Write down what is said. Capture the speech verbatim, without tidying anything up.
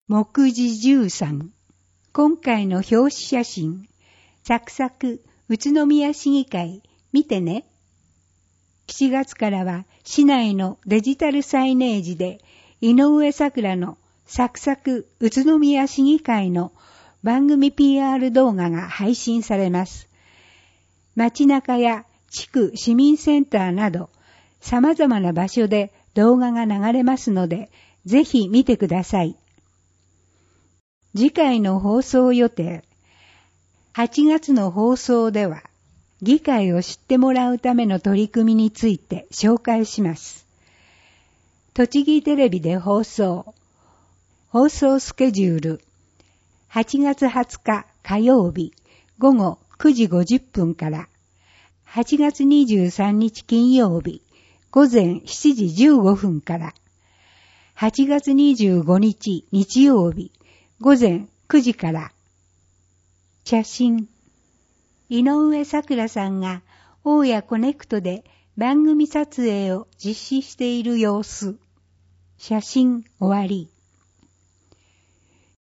目次じゅうさん。今回の表紙写真。サクサク宇都宮市議会見てね。しちがつからは市内のデジタルサイネージで井上咲楽のサクサク宇都宮市議会の番組 ピーアール 動画が配信されます。街中や地区市民センターなど様々な場所で動画が流れますので、ぜひ見てください。次回の放送予定。はちがつの放送では、議会を知ってもらうための取り組みについて紹介します。栃木テレビで放送。放送スケジュール。はちがつはつか火曜日午後くじごじゅっぷんから、はちがつにじゅうさんにち金曜日午前しちじじゅうごふんから、はちがつにじゅうごにち日曜日午前くじから。写真。井上咲楽さんが大谷コネクトで番組撮影を実施している様子。写真終わり。